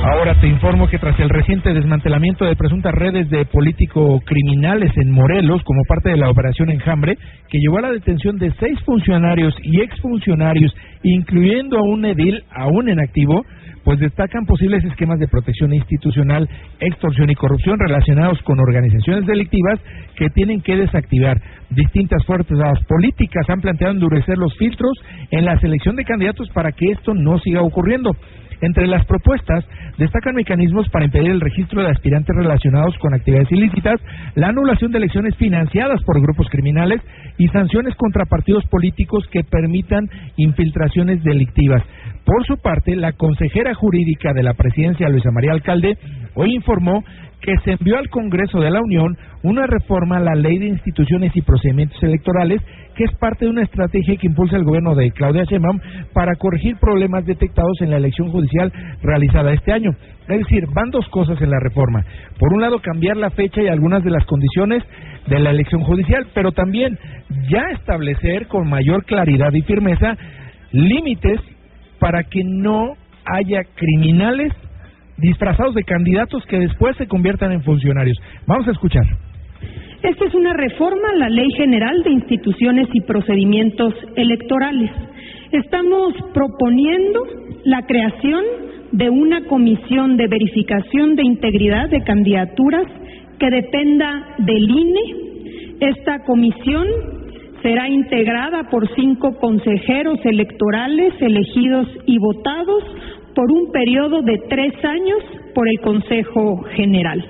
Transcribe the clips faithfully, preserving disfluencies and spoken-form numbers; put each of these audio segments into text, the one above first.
Ahora te informo que tras el reciente desmantelamiento de presuntas redes de político-criminales en Morelos como parte de la operación Enjambre, que llevó a la detención de seis funcionarios y exfuncionarios, incluyendo a un edil aún en activo, pues destacan posibles esquemas de protección institucional, extorsión y corrupción relacionados con organizaciones delictivas que tienen que desactivar. Distintas fuerzas políticas han planteado endurecer los filtros en la selección de candidatos para que esto no siga ocurriendo. Entre las propuestas destacan mecanismos para impedir el registro de aspirantes relacionados con actividades ilícitas, la anulación de elecciones financiadas por grupos criminales y sanciones contra partidos políticos que permitan infiltraciones delictivas. Por su parte, la consejera jurídica de la presidencia, Luisa María Alcalde, hoy informó que se envió al Congreso de la Unión una reforma a la Ley de Instituciones y Procedimientos Electorales, que es parte de una estrategia que impulsa el gobierno de Claudia Sheinbaum para corregir problemas detectados en la elección judicial realizada este año. Es decir, van dos cosas en la reforma. Por un lado, cambiar la fecha y algunas de las condiciones de la elección judicial, pero también ya establecer con mayor claridad y firmeza límites para que no haya criminales disfrazados de candidatos que después se conviertan en funcionarios. Vamos a escuchar. Esta es una reforma a la Ley General de Instituciones y Procedimientos Electorales. Estamos proponiendo la creación de una comisión de verificación de integridad de candidaturas que dependa del I N E. Esta comisión será integrada por cinco consejeros electorales elegidos y votados por un periodo de tres años por el Consejo General.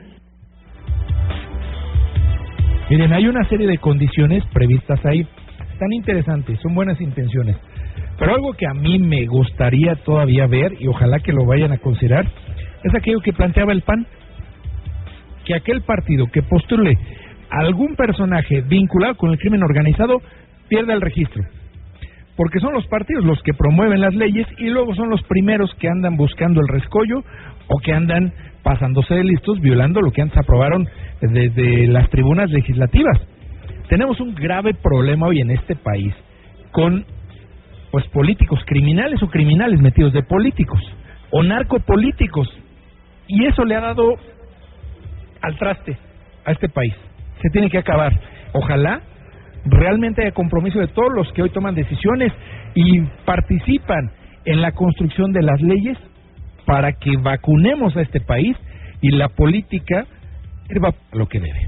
Miren, hay una serie de condiciones previstas ahí, están interesantes, son buenas intenciones, pero algo que a mí me gustaría todavía ver, y ojalá que lo vayan a considerar, es aquello que planteaba el P A N, que aquel partido que postule algún personaje vinculado con el crimen organizado pierda el registro, porque son los partidos los que promueven las leyes y luego son los primeros que andan buscando el rescollo o que andan pasándose de listos, violando lo que antes aprobaron desde las tribunas legislativas. Tenemos un grave problema hoy en este país con pues políticos criminales o criminales metidos de políticos o narcopolíticos, y eso le ha dado al traste a este país. Se tiene que acabar. Ojalá realmente haya compromiso de todos los que hoy toman decisiones y participan en la construcción de las leyes para que vacunemos a este país y la política sirva a lo que debe.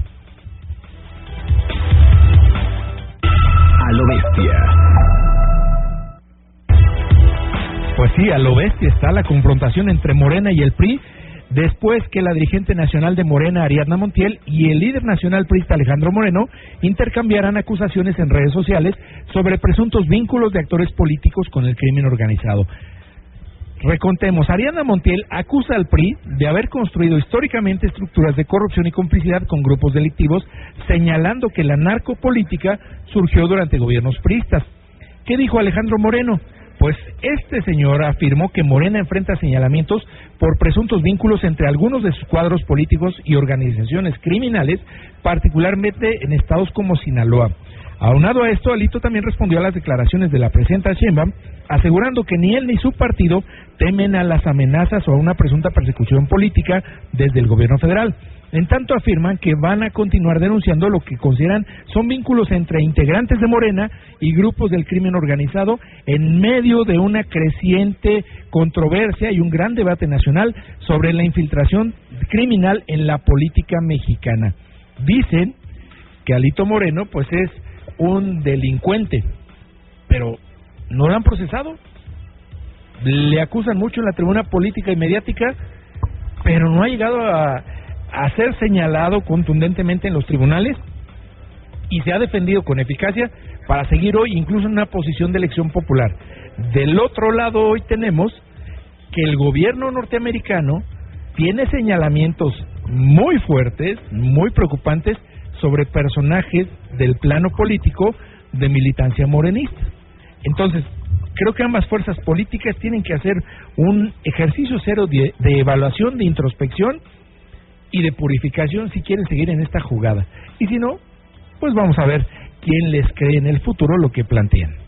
A lo bestia. Pues sí, a lo bestia está la confrontación entre Morena y el P R I, después que la dirigente nacional de Morena, Ariadna Montiel, y el líder nacional priista, Alejandro Moreno, intercambiarán acusaciones en redes sociales sobre presuntos vínculos de actores políticos con el crimen organizado. Recontemos, Ariadna Montiel acusa al P R I de haber construido históricamente estructuras de corrupción y complicidad con grupos delictivos, señalando que la narcopolítica surgió durante gobiernos priistas. ¿Qué dijo Alejandro Moreno? Pues este señor afirmó que Morena enfrenta señalamientos por presuntos vínculos entre algunos de sus cuadros políticos y organizaciones criminales, particularmente en estados como Sinaloa. Aunado a esto, Alito también respondió a las declaraciones de la presidenta Sheinbaum, asegurando que ni él ni su partido temen a las amenazas o a una presunta persecución política desde el gobierno federal. En tanto, afirman que van a continuar denunciando lo que consideran son vínculos entre integrantes de Morena y grupos del crimen organizado en medio de una creciente controversia y un gran debate nacional sobre la infiltración criminal en la política mexicana. Dicen que Alito Moreno pues es un delincuente, pero no lo han procesado. Le acusan mucho en la tribuna política y mediática, pero no ha llegado a a ser señalado contundentemente en los tribunales y se ha defendido con eficacia para seguir hoy incluso en una posición de elección popular. Del otro lado, hoy tenemos que el gobierno norteamericano tiene señalamientos muy fuertes, muy preocupantes sobre personajes del plano político de militancia morenista. Entonces, creo que ambas fuerzas políticas tienen que hacer un ejercicio cero de, de evaluación, de introspección y de purificación si quieren seguir en esta jugada. Y si no, pues vamos a ver quién les cree en el futuro lo que plantean.